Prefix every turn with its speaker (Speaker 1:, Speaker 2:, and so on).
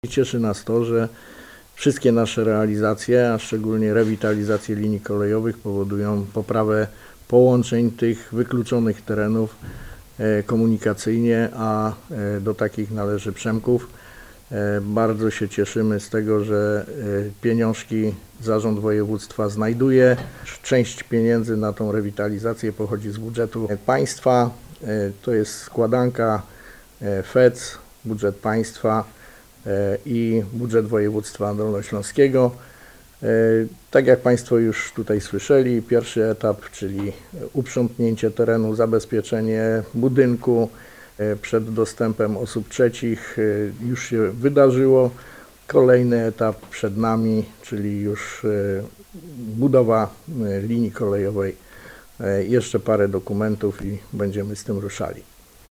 Speaker 1: Cieszy nas to, że wszystkie nasze realizacje, a szczególnie rewitalizacje linii kolejowych powodują poprawę połączeń tych wykluczonych terenów komunikacyjnie, a do takich należy Przemków. Bardzo się cieszymy z tego, że pieniążki Zarząd Województwa znajduje. Część pieniędzy na tą rewitalizację pochodzi z budżetu państwa. To jest składanka FEC, budżet państwa i budżet województwa dolnośląskiego. Tak jak Państwo już tutaj słyszeli, pierwszy etap, czyli uprzątnięcie terenu, zabezpieczenie budynku przed dostępem osób trzecich już się wydarzyło. Kolejny etap przed nami, czyli już budowa linii kolejowej. Jeszcze parę dokumentów i będziemy z tym ruszali.